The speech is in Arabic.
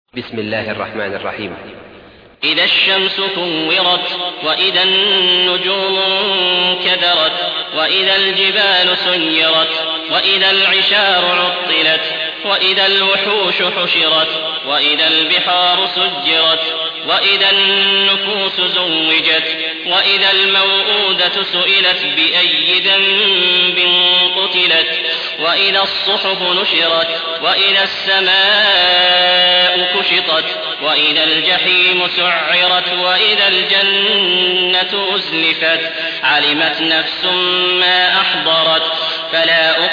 بسم الله الرحمن الرحيم. إذا الشمس كورت وإذا النجوم انكدرت وإذا الجبال سيرت وإذا العشار عطلت وإذا الوحوش حشرت وإذا البحار سجرت وإذا النفوس زوجت وإذا الموءودة سئلت بأي ذنب قتلت وإذا الصحف نشرت وإذا السماء كشطت وإذا الجحيم سعرت وإذا الجنة أزلفت علمت نفس ما أحضرت فلا